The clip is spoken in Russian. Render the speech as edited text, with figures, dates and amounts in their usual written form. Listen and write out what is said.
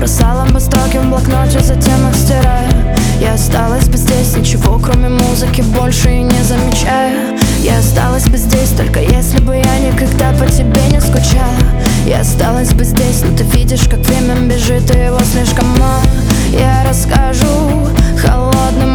Бросала бы строки в блокноте, затем их стирая. Я осталась бы здесь, ничего кроме музыки больше и не замечая. Я осталась бы здесь, только если бы я никогда по тебе не скучала. Я осталась бы здесь, но ты видишь, как время бежит, и его слишком мало. Я расскажу холодным